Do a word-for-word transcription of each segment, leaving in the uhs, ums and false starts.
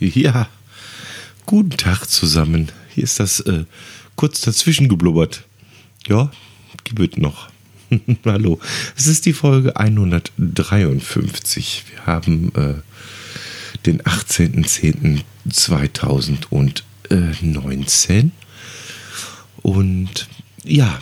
Ja, guten Tag zusammen. Hier ist das äh, kurz dazwischen geblubbert. Ja, gibt noch. Hallo, es ist die Folge hundertdreiundfünfzig. Wir haben äh, den achtzehnten zehnten zweitausendneunzehn und ja,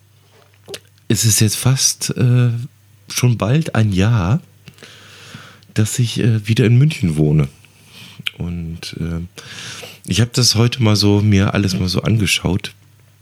es ist jetzt fast äh, schon bald ein Jahr, dass ich äh, wieder in München wohne. Und äh, ich habe das heute mal so, mir alles mal so angeschaut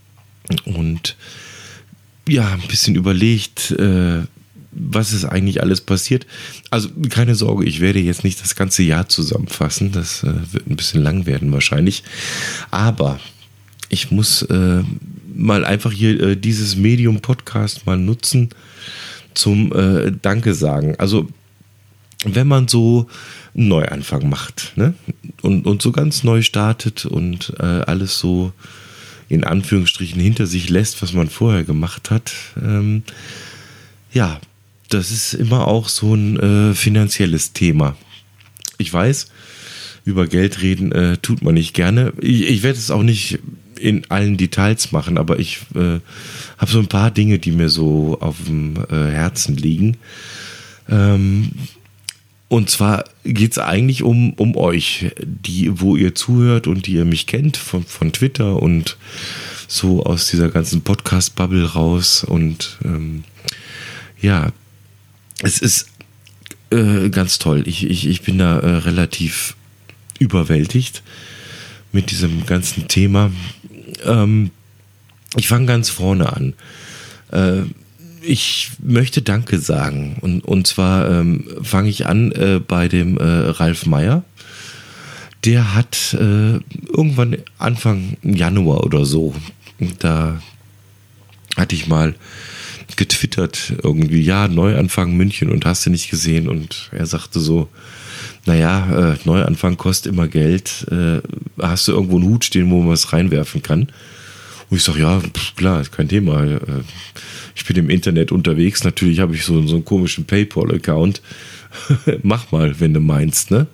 und ja, ein bisschen überlegt, äh, was ist eigentlich alles passiert. Also keine Sorge, ich werde jetzt nicht das ganze Jahr zusammenfassen, das äh, wird ein bisschen lang werden wahrscheinlich, aber ich muss äh, mal einfach hier äh, dieses Medium-Podcast mal nutzen zum äh, Danke sagen. Also wenn man so einen Neuanfang macht, ne? und, und so ganz neu startet und äh, alles so in Anführungsstrichen hinter sich lässt, was man vorher gemacht hat, ähm, ja, das ist immer auch so ein äh, finanzielles Thema. Ich weiß, über Geld reden äh, tut man nicht gerne. Ich, ich werde es auch nicht in allen Details machen, aber ich äh, habe so ein paar Dinge, die mir so auf dem äh, Herzen liegen. Ähm, Und zwar geht es eigentlich um, um euch, die, wo ihr zuhört und die ihr mich kennt von, von Twitter und so aus dieser ganzen Podcast-Bubble raus. Und ähm, ja, es ist äh, ganz toll. Ich, ich, ich bin da äh, relativ überwältigt mit diesem ganzen Thema. Ähm, ich fange ganz vorne an. Äh, Ich möchte Danke sagen und, und zwar ähm, fange ich an äh, bei dem äh, Ralf Meyer. Der hat äh, irgendwann Anfang Januar oder so, da hatte ich mal getwittert irgendwie, ja, Neuanfang München und hast du nicht gesehen, und er sagte so, naja, äh, Neuanfang kostet immer Geld, äh, hast du irgendwo einen Hut stehen, wo man was reinwerfen kann? Und ich sage, ja, pff, klar, ist kein Thema. Ich bin im Internet unterwegs. Natürlich habe ich so, so einen komischen PayPal-Account. Mach mal, wenn du meinst, ne?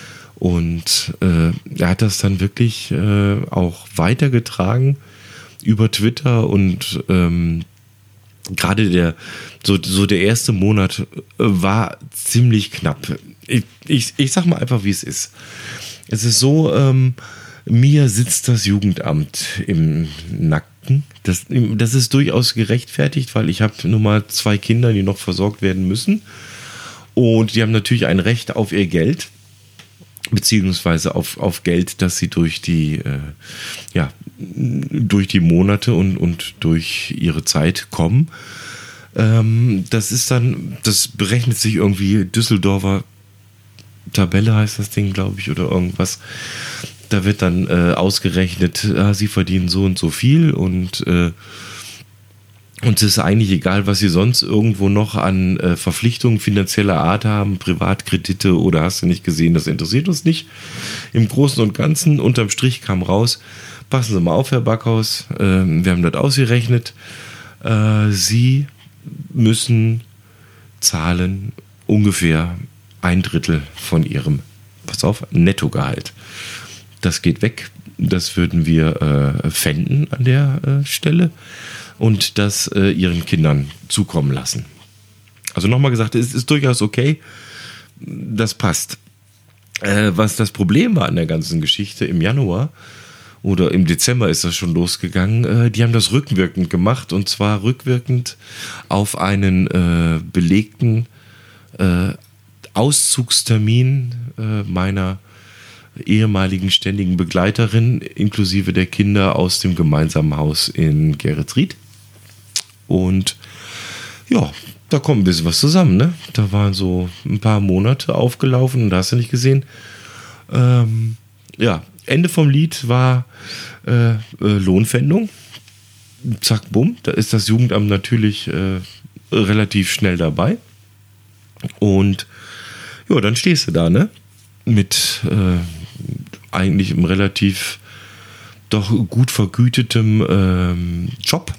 Und äh, er hat das dann wirklich äh, auch weitergetragen über Twitter und ähm, gerade der so, so der erste Monat war ziemlich knapp. Ich, ich, ich sag mal einfach, wie es ist. Es ist so, ähm, mir sitzt das Jugendamt im Nacken. Das, das ist durchaus gerechtfertigt, weil ich habe nun mal zwei Kinder, die noch versorgt werden müssen. Und die haben natürlich ein Recht auf ihr Geld, beziehungsweise auf, auf Geld, das sie durch die, äh, ja, durch die Monate und, und durch ihre Zeit kommen. Ähm, das ist dann, das berechnet sich irgendwie Düsseldorfer Tabelle, heißt das Ding, glaube ich, oder irgendwas. Da wird dann äh, ausgerechnet, ah, sie verdienen so und so viel und äh, uns ist eigentlich egal, was sie sonst irgendwo noch an äh, Verpflichtungen finanzieller Art haben, Privatkredite oder hast du nicht gesehen, das interessiert uns nicht. Im Großen und Ganzen, unterm Strich kam raus, passen Sie mal auf, Herr Backhaus, äh, wir haben das ausgerechnet, äh, Sie müssen zahlen ungefähr ein Drittel von Ihrem, pass auf, Nettogehalt. Das geht weg, das würden wir äh, pfänden an der äh, Stelle und das äh, ihren Kindern zukommen lassen. Also nochmal gesagt, es ist durchaus okay, das passt. Äh, was das Problem war an der ganzen Geschichte im Januar oder im Dezember ist das schon losgegangen, äh, die haben das rückwirkend gemacht und zwar rückwirkend auf einen äh, belegten äh, Auszugstermin äh, meiner ehemaligen ständigen Begleiterin inklusive der Kinder aus dem gemeinsamen Haus in Geretsried. Und ja, da kommt ein bisschen was zusammen, ne? Da waren so ein paar Monate aufgelaufen und da hast du nicht gesehen. Ähm, ja, Ende vom Lied war äh, äh, Lohnpfändung. Zack, bumm, da ist das Jugendamt natürlich äh, relativ schnell dabei. Und ja, dann stehst du da, ne? Mit äh, eigentlich einem relativ doch gut vergütetem ähm, Job.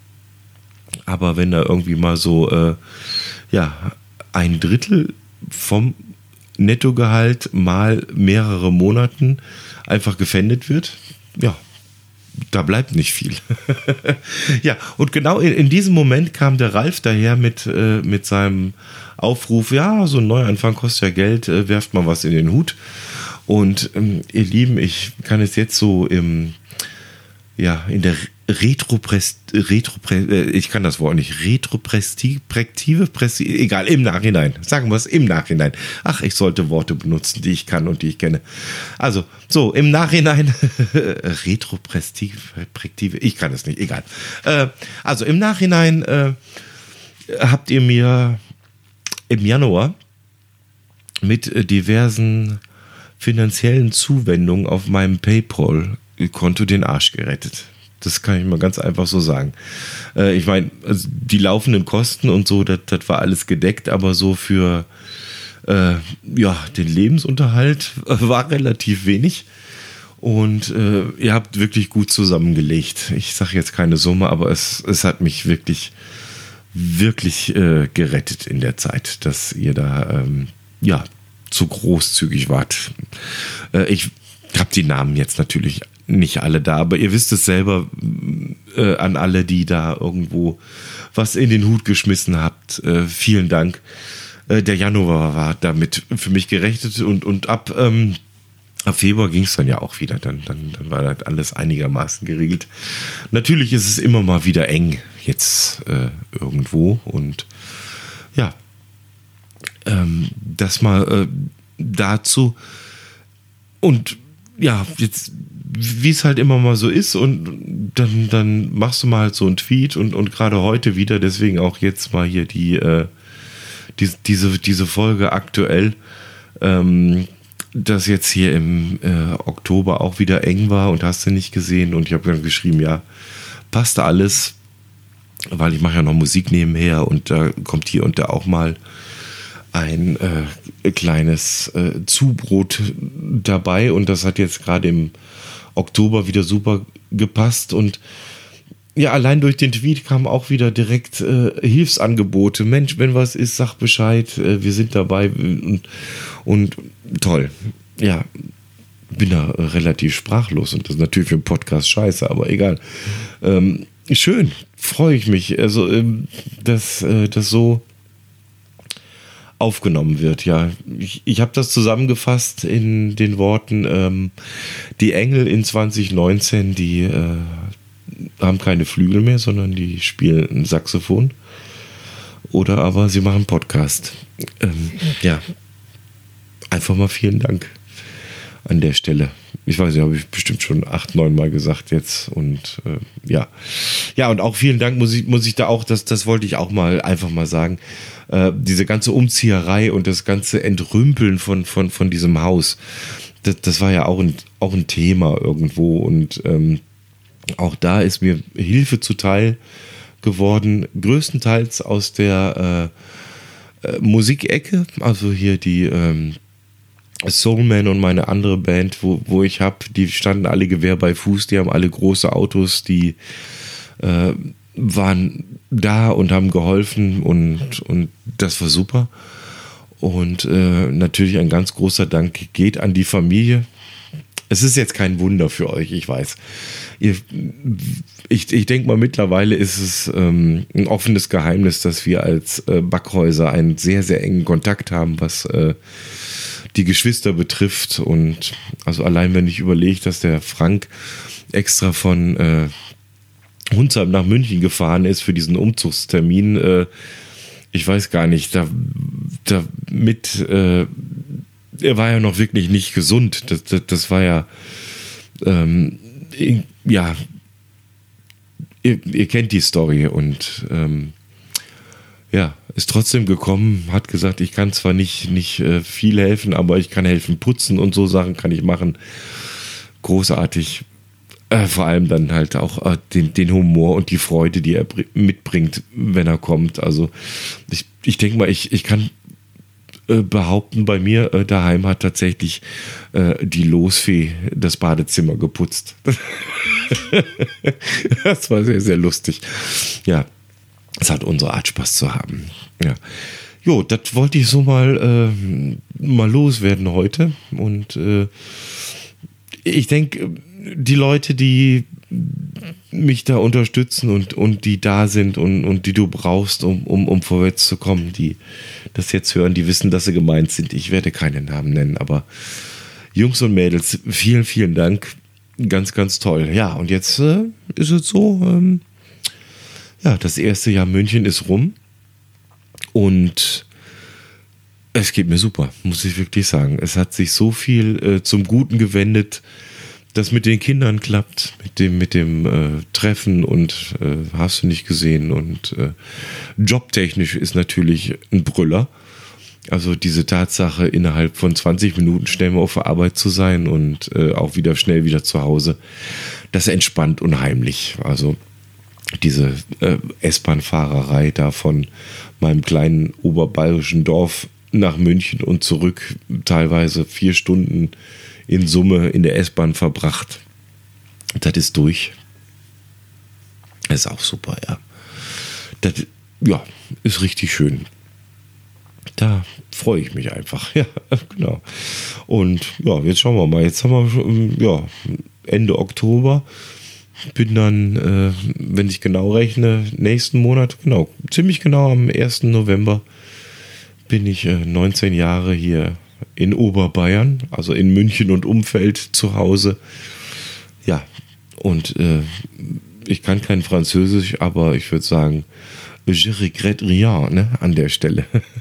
Aber wenn da irgendwie mal so äh, ja, ein Drittel vom Nettogehalt mal mehrere Monaten einfach gefändet wird, ja, da bleibt nicht viel. Ja, und genau in, in diesem Moment kam der Ralf daher mit, äh, mit seinem Aufruf, ja, so ein Neuanfang kostet ja Geld, äh, werft mal was in den Hut. Und ähm, ihr Lieben, ich kann es jetzt so im, ja, in der Retroprest, Retro, äh, ich kann das Wort nicht, Retroperspektive, egal, im Nachhinein, sagen wir es im Nachhinein. Ach, ich sollte Worte benutzen, die ich kann und die ich kenne. Also, so, im Nachhinein, Retroperspektive, ich kann es nicht, egal. Äh, also, im Nachhinein äh, habt ihr mir im Januar mit äh, diversen finanziellen Zuwendungen auf meinem PayPal-Konto den Arsch gerettet. Das kann ich mal ganz einfach so sagen. Äh, ich meine, also die laufenden Kosten und so, das, das war alles gedeckt, aber so für äh, ja, den Lebensunterhalt war relativ wenig. Und äh, ihr habt wirklich gut zusammengelegt. Ich sage jetzt keine Summe, aber es, es hat mich wirklich, wirklich äh, gerettet in der Zeit, dass ihr da ähm, ja, so großzügig wart. Äh, ich habe die Namen jetzt natürlich nicht alle da, aber ihr wisst es selber, äh, an alle, die da irgendwo was in den Hut geschmissen habt. Äh, vielen Dank. Äh, der Januar war damit für mich gerechnet und, und ab, ähm, ab Februar ging es dann ja auch wieder. Dann, dann, dann war das alles einigermaßen geregelt. Natürlich ist es immer mal wieder eng jetzt äh, irgendwo und ja, ähm, das mal äh, dazu und ja, jetzt wie es halt immer mal so ist und dann, dann machst du mal halt so einen Tweet und, und gerade heute wieder, deswegen auch jetzt mal hier die, äh, die diese, diese Folge aktuell, ähm, dass jetzt hier im äh, Oktober auch wieder eng war und hast du nicht gesehen und ich habe dann geschrieben, ja, passt alles, weil ich mache ja noch Musik nebenher und da kommt hier und da auch mal ein äh, kleines äh, Zubrot dabei und das hat jetzt gerade im Oktober wieder super gepasst und ja, allein durch den Tweet kamen auch wieder direkt äh, Hilfsangebote. Mensch, wenn was ist, sag Bescheid, äh, wir sind dabei und, und toll. Ja, bin da äh, relativ sprachlos und das ist natürlich für einen Podcast scheiße, aber egal. Ähm, schön, freue ich mich, also ähm, dass äh, das so aufgenommen wird, ja. Ich, ich habe das zusammengefasst in den Worten, ähm, die Engel in zwanzig neunzehn, die äh, haben keine Flügel mehr, sondern die spielen ein Saxophon. Oder aber sie machen Podcast. Ähm, ja, einfach mal vielen Dank an der Stelle. Ich weiß nicht, habe ich bestimmt schon acht, neun Mal gesagt jetzt und äh, ja. Ja, und auch vielen Dank muss ich, muss ich da auch, das, das wollte ich auch mal einfach mal sagen, äh, diese ganze Umzieherei und das ganze Entrümpeln von, von, von diesem Haus, das, das war ja auch ein, auch ein Thema irgendwo und ähm, auch da ist mir Hilfe zuteil geworden, größtenteils aus der äh, äh, Musikecke, also hier die ähm, Soulman und meine andere Band, wo, wo ich habe, die standen alle Gewehr bei Fuß, die haben alle große Autos, die äh, waren da und haben geholfen und, und das war super. Und äh, natürlich ein ganz großer Dank geht an die Familie. Es ist jetzt kein Wunder für euch, ich weiß. Ihr, ich ich denke mal, mittlerweile ist es ähm, ein offenes Geheimnis, dass wir als äh, Backhäuser einen sehr, sehr engen Kontakt haben, was äh, die Geschwister betrifft. Und also allein, wenn ich überlege, dass der Frank extra von äh, Hunsheim nach München gefahren ist für diesen Umzugstermin, äh, ich weiß gar nicht, da, da mit, äh, er war ja noch wirklich nicht gesund. Das, das, das war ja, ähm, ja, ihr, ihr kennt die Story und ähm, ja, ist trotzdem gekommen, hat gesagt, ich kann zwar nicht, nicht äh, viel helfen, aber ich kann helfen putzen und so Sachen kann ich machen. Großartig. Äh, vor allem dann halt auch äh, den, den Humor und die Freude, die er br- mitbringt, wenn er kommt. Also ich, ich denke mal, ich, ich kann äh, behaupten, bei mir äh, daheim hat tatsächlich äh, die Losfee das Badezimmer geputzt. Das war sehr, sehr lustig. Ja, es hat unsere Art, Spaß zu haben. Ja. Jo, das wollte ich so mal, äh, mal loswerden heute. Und äh, ich denke, die Leute, die mich da unterstützen und, und die da sind und, und die du brauchst, um, um, um vorwärts zu kommen, die das jetzt hören, die wissen, dass sie gemeint sind. Ich werde keine Namen nennen, aber Jungs und Mädels, vielen, vielen Dank. Ganz, ganz toll. Ja, und jetzt äh, ist es so, ähm, ja, das erste Jahr München ist rum und es geht mir super, muss ich wirklich sagen. Es hat sich so viel äh, zum Guten gewendet, das mit den Kindern klappt, mit dem, mit dem äh, Treffen und äh, hast du nicht gesehen und äh, jobtechnisch ist natürlich ein Brüller. Also diese Tatsache, innerhalb von zwanzig Minuten schnell mal auf der Arbeit zu sein und äh, auch wieder schnell wieder zu Hause, das entspannt unheimlich. Also diese äh, S-Bahn-Fahrerei da von meinem kleinen oberbayerischen Dorf nach München und zurück, teilweise vier Stunden in Summe in der S-Bahn verbracht. Das ist durch. Das ist auch super, ja. Das, ja, ist richtig schön. Da freue ich mich einfach. Ja, genau. Und ja, jetzt schauen wir mal. Jetzt haben wir schon, ja, Ende Oktober. Bin dann, äh, wenn ich genau rechne, nächsten Monat, genau, ziemlich genau am ersten November bin ich äh, neunzehn Jahre hier in Oberbayern, also in München und Umfeld zu Hause. Ja, und äh, ich kann kein Französisch, aber ich würde sagen, je regrette rien, ne, an der Stelle.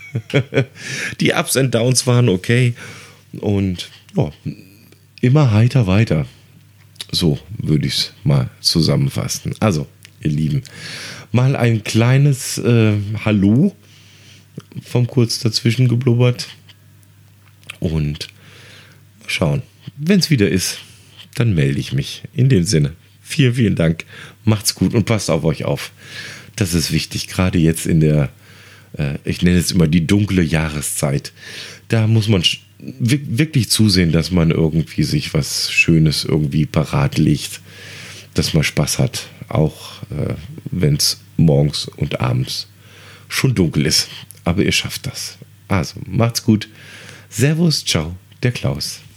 Die Ups and Downs waren okay und ja, immer heiter weiter. So würde ich es mal zusammenfassen. Also, ihr Lieben, mal ein kleines äh, Hallo vom kurz dazwischen geblubbert. Und mal schauen, wenn es wieder ist, dann melde ich mich. In dem Sinne, vielen, vielen Dank. Macht's gut und passt auf euch auf. Das ist wichtig, gerade jetzt in der, äh, ich nenne es immer die dunkle Jahreszeit. Da muss man wirklich zusehen, dass man irgendwie sich was Schönes irgendwie parat legt, dass man Spaß hat, auch äh, wenn es morgens und abends schon dunkel ist. Aber ihr schafft das. Also, macht's gut. Servus, ciao, der Klaus.